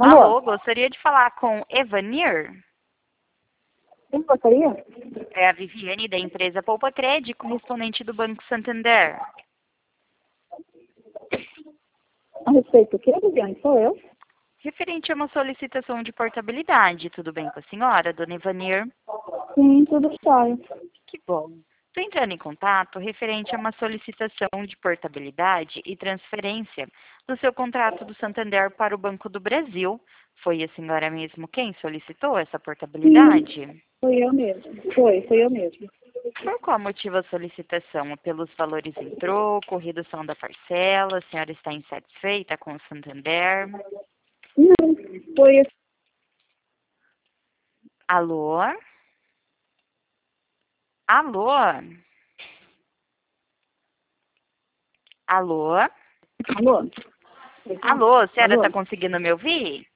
Alô? Alô, gostaria de falar com Evanir. Quem gostaria? É a Viviane da empresa Poupa Crédito, correspondente do Banco Santander. A respeito do que, Viviane? Sou eu. Referente a uma solicitação de portabilidade, tudo bem com a senhora, dona Evanir? Sim, tudo jóia. Que bom. Estou entrando em contato referente a uma solicitação de portabilidade e transferência do seu contrato do Santander para o Banco do Brasil. Foi a senhora mesmo quem solicitou essa portabilidade? Sim, foi eu mesmo. Foi eu mesmo. Por qual motivo a solicitação? Pelos valores em troco, redução da parcela, a senhora está insatisfeita com o Santander? Não, foi assim. Alô? Alô? Alô? Alô? Alô, a senhora está Alô? conseguindo me ouvir?